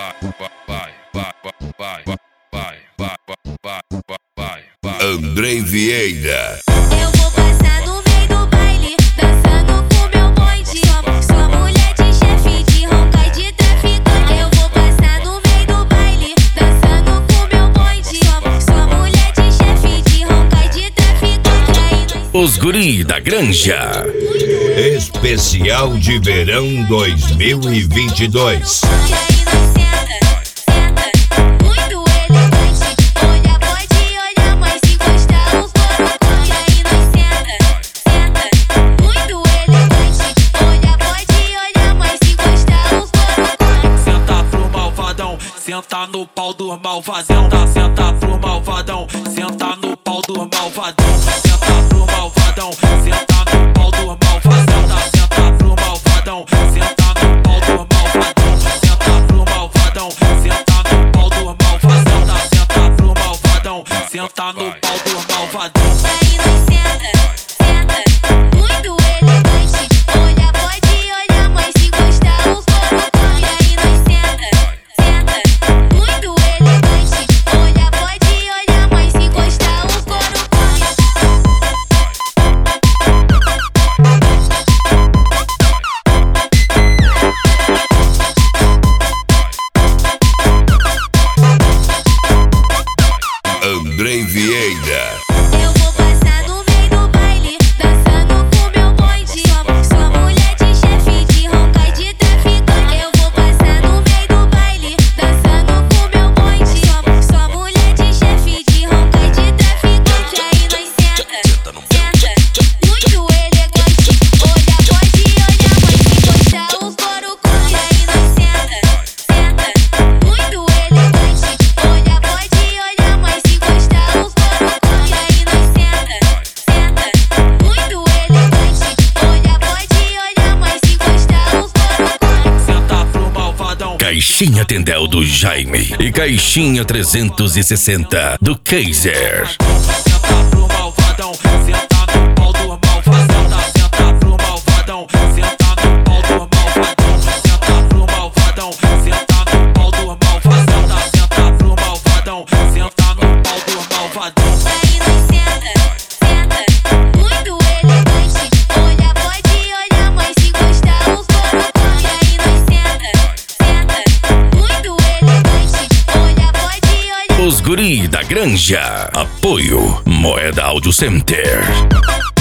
Andrei Vieira. Eu vou passar no meio do baile, dançando com meu bonde. Sou mulher de chefe, de ronca e de traficante. Eu vou passar no meio do baile, dançando com meu bonde. Sou mulher de chefe, de ronca e de traficante. Os Guri da Granja. Especial de Verão 2022. Senta no pau do malvadão, senta pro malvadão, senta no pau do malvadão, senta pro malvadão, senta no pau do malvadão, senta pro malvadão, senta no pau do malvadão, senta pro malvadão, senta no pau do malvadão, senta pro malvadão, senta no pau do malvadão. Aí nós senta, senta, muito elegante. Olha, pode olhar, mas se gostar o couro come. Aí nós senta, senta, muito elegante. Olha, pode olhar, mas se gostar o couro come. Andrei Vieira. Eu vou passar no meio do baile, dançando com meu bonde. Sou mulher de chefe, de ronca e de traficante. Eu vou passar no meio do baile, dançando com meu bonde. Sou mulher de chefe, de ronca e de traficante. Aí nós senta, senta, muito elegante. Olha, pode olhar, mas se gostar o couro come. Aí nós senta, senta, muito elegante. Olha, pode olhar, mas se gostar o couro come. Aí nós senta, senta, muito elegante. Olha, pode olhar, mas se gostar o couro come. Senta pro malvadão. Caixinha Tendel do Jaime e Caixinha 360 do Kaiser. Senta pro malvadão, senta no pau do malvadão, senta pro malvadão, senta no pau do malvadão, senta pro malvadão, senta no pau do malvadão, senta pro malvadão, senta no pau do malvadão. Aí nós senta, senta, muito elegante. Olha, pode olhar, mas se gostar o couro come. Aí nós senta, senta, muito elegante. Olha, pode olhar. Os Guri da Granja. Apoio Moeda Audio Center.